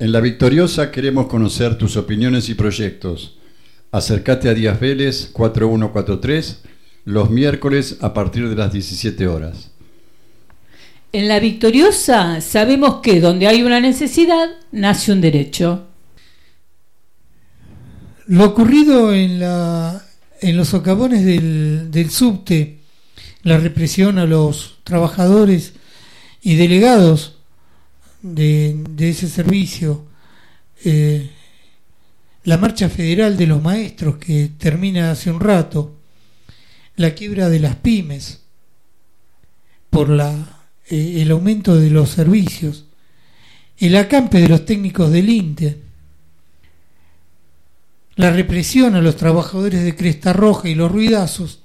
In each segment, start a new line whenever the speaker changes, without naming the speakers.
En La Victoriosa queremos conocer tus opiniones y proyectos. Acércate a Díaz Vélez 4143 los miércoles a partir de las 17 horas.
En La Victoriosa sabemos que donde hay una necesidad, nace un derecho.
Lo ocurrido en los socavones del subte, la represión a los trabajadores y delegados de ese servicio, la marcha federal de los maestros que termina hace un rato, la quiebra de las pymes por el aumento de los servicios, el acampe de los técnicos del INTE, la represión a los trabajadores de Cresta Roja y los ruidazos,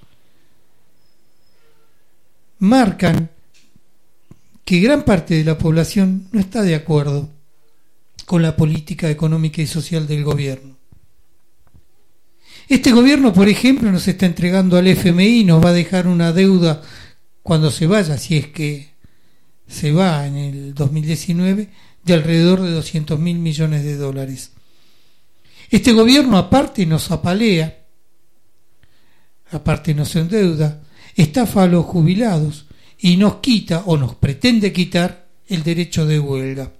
marcan que gran parte de la población no está de acuerdo con la política económica y social del gobierno. Este gobierno, por ejemplo, nos está entregando al FMI, nos va a dejar una deuda cuando se vaya, si es que se va en el 2019, de alrededor de 200.000 millones de dólares. Este gobierno aparte nos apalea, aparte nos endeuda, estafa a los jubilados y nos quita o nos pretende quitar el derecho de huelga.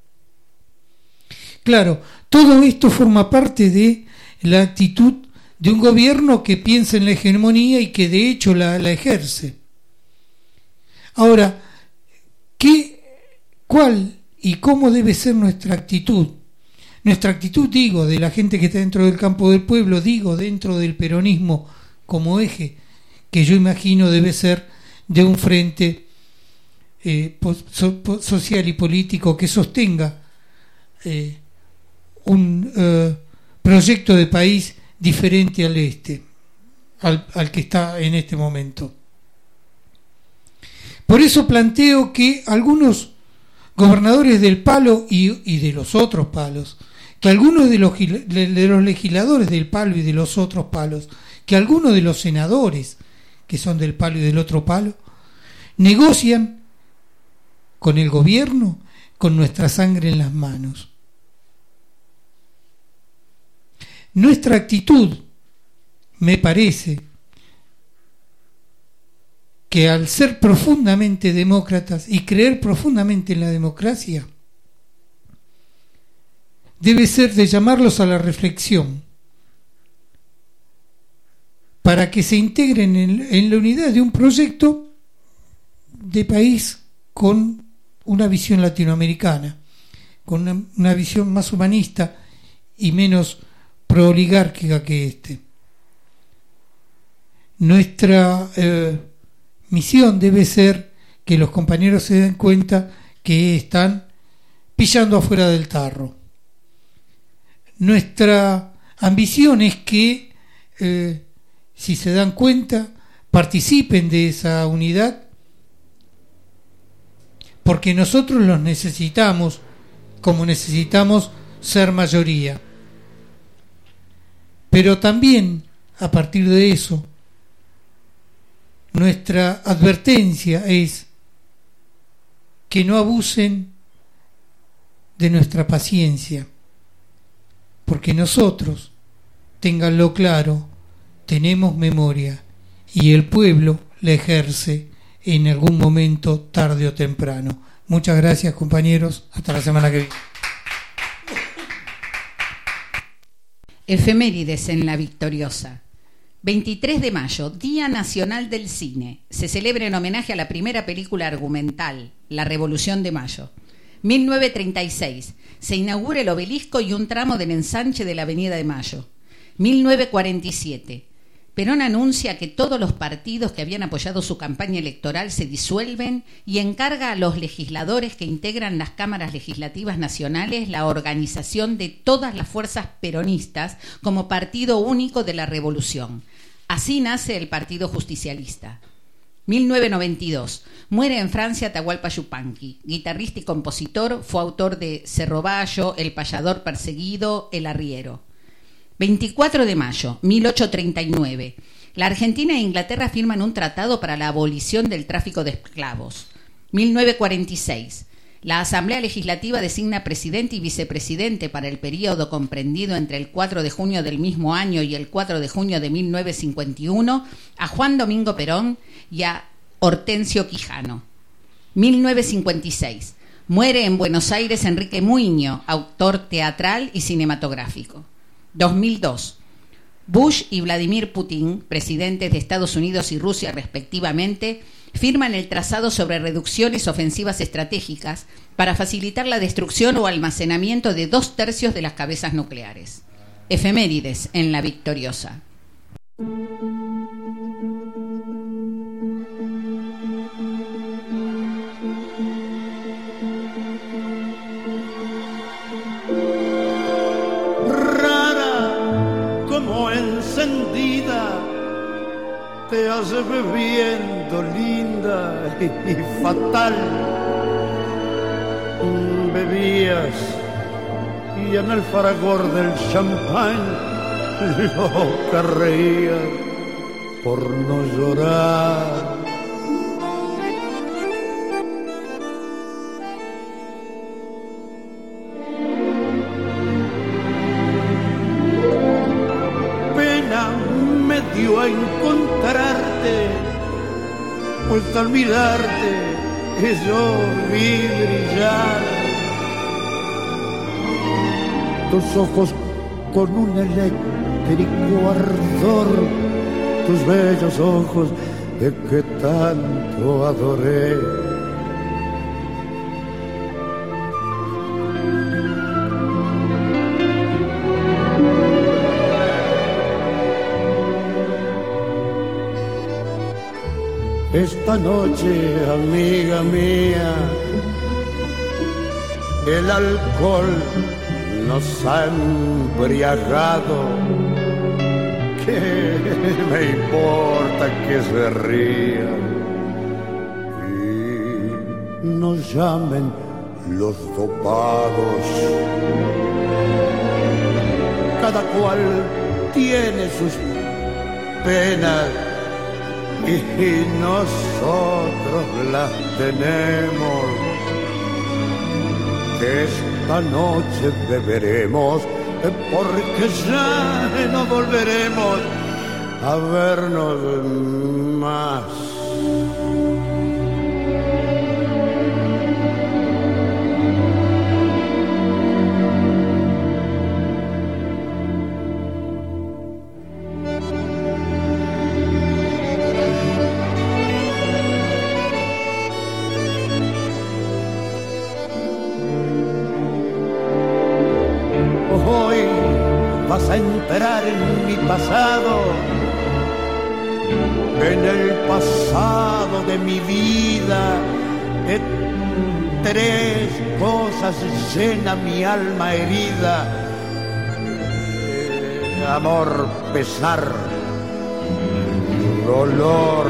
Claro, todo esto forma parte de la actitud de un gobierno que piensa en la hegemonía y que de hecho la ejerce. Ahora, ¿cuál y cómo debe ser nuestra actitud? Nuestra actitud, digo, de la gente que está dentro del campo del pueblo, digo, dentro del peronismo como eje, que yo imagino debe ser de un frente social y político que sostenga un proyecto de país diferente al que está en este momento. Por eso planteo que algunos gobernadores del palo y de los otros palos, que algunos de los legisladores del palo y de los otros palos, que algunos de los senadores que son del palo y del otro palo, negocian con el gobierno con nuestra sangre en las manos. Nuestra actitud, me parece, que al ser profundamente demócratas y creer profundamente en la democracia, debe ser de llamarlos a la reflexión para que se integren en la unidad de un proyecto de país con una visión latinoamericana, con una visión más humanista y menos prooligárquica que este. Nuestra misión debe ser que los compañeros se den cuenta que están pillando afuera del tarro. Nuestra ambición es que, si se dan cuenta, participen de esa unidad, porque nosotros los necesitamos, como necesitamos ser mayoría. Pero también, a partir de eso, nuestra advertencia es que no abusen de nuestra paciencia, porque nosotros, ténganlo claro, tenemos memoria y el pueblo la ejerce en algún momento, tarde o temprano. Muchas gracias, compañeros. Hasta la semana que viene.
Efemérides en La Victoriosa. 23 de mayo, Día Nacional del Cine. Se celebra en homenaje a la primera película argumental, La Revolución de Mayo. 1936. Se inaugura el obelisco y un tramo del ensanche de la Avenida de Mayo. 1947. Perón anuncia que todos los partidos que habían apoyado su campaña electoral se disuelven y encarga a los legisladores que integran las cámaras legislativas nacionales la organización de todas las fuerzas peronistas como partido único de la revolución. Así nace el Partido Justicialista. 1992. Muere en Francia Atahualpa Yupanqui, guitarrista y compositor, fue autor de Cerro Bayo, El Payador Perseguido, El Arriero. 24 de mayo, 1839. La Argentina e Inglaterra firman un tratado para la abolición del tráfico de esclavos. 1946. La Asamblea Legislativa designa presidente y vicepresidente para el período comprendido entre el 4 de junio del mismo año y el 4 de junio de 1951 a Juan Domingo Perón y a Hortensio Quijano. 1956. Muere en Buenos Aires Enrique Muiño, autor teatral y cinematográfico. 2002. Bush y Vladimir Putin, presidentes de Estados Unidos y Rusia respectivamente, firman el trazado sobre reducciones ofensivas estratégicas para facilitar la destrucción o almacenamiento de 2/3 de las cabezas nucleares. Efemérides en La Victoriosa.
Rara como encendida, te hace bebiendo linda y fatal. Bebías y en el fragor del champán loca reías por no llorar. Pena me dio a encontrarte, pues al mirarte yo vi brillar tus ojos con un eléctrico ardor, tus bellos ojos de que tanto adoré. Esta noche, amiga mía, el alcohol nos ha embriagado. ¿Qué me importa que se rían y nos llamen los dopados? Cada cual tiene sus penas y nosotros las tenemos. Esta noche beberemos porque ya no volveremos a vernos más. Vas a entrar en mi pasado, en el pasado de mi vida. De 3 cosas llena mi alma herida: amor, pesar, dolor.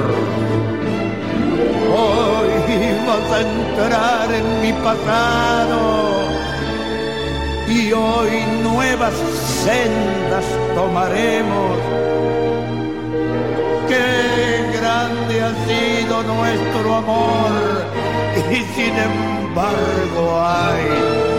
Hoy vas a entrar en mi pasado y hoy nuevas sendas tomaremos. Qué grande ha sido nuestro amor y sin embargo hay